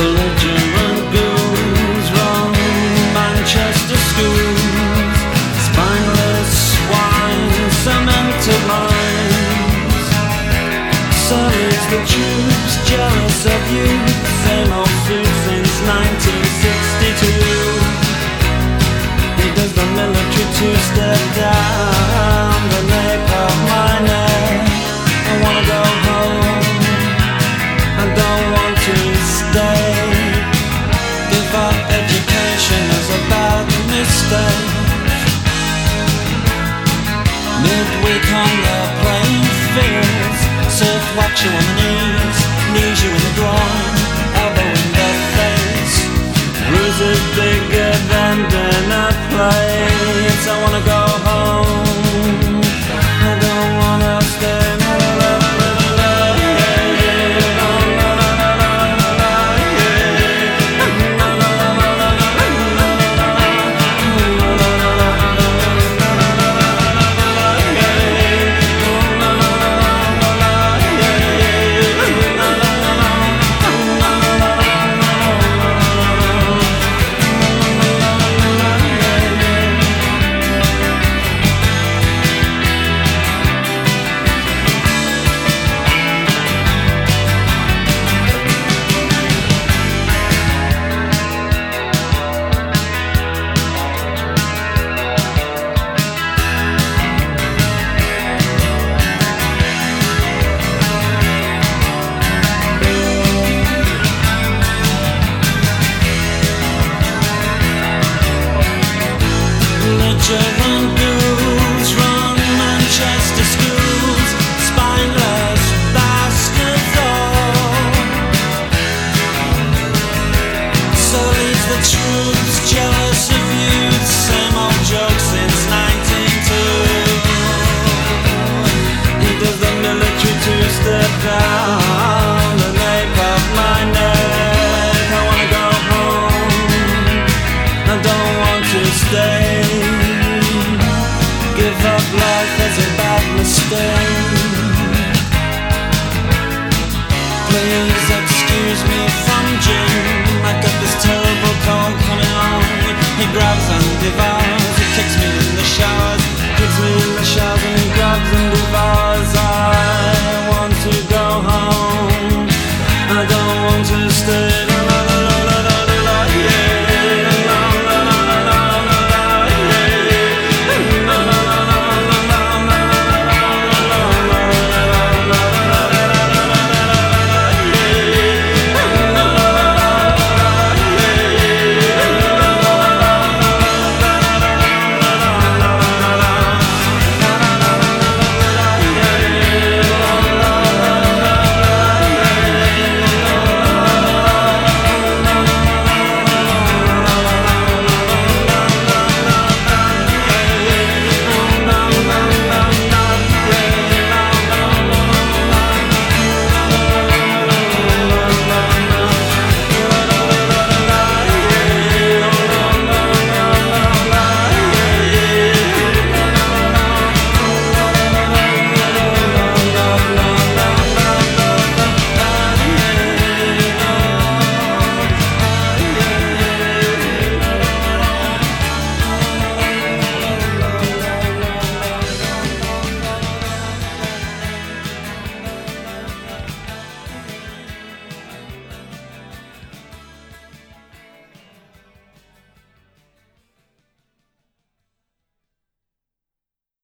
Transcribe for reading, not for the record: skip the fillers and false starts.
Belligerent ghouls run Manchester schools. Spineless swine, cemented minds. Sullies the troops, jealous of youth. Same old suit since 1962. He does the military two-step down the nape of my neck. I wanna go home, I don't want to stay. Give up education is a bad mistake. Midweek on the playing fields, surf watch you on the knees you in the groin, elbow in the face. Bruises bigger than dinner plates. I wanna go home, I don't wanna stay. Belligerent ghouls run Manchester schools. Spineless bastards all. So leaves the troops, jealous of youth. Same old joke since 1902. He does the military two-step down the nape of my neck. I wanna go home, I don't want to stay. Give up life as a bad mistake. Please excuse me from Jim. I got this terrible cold coming on. He grabs and divides.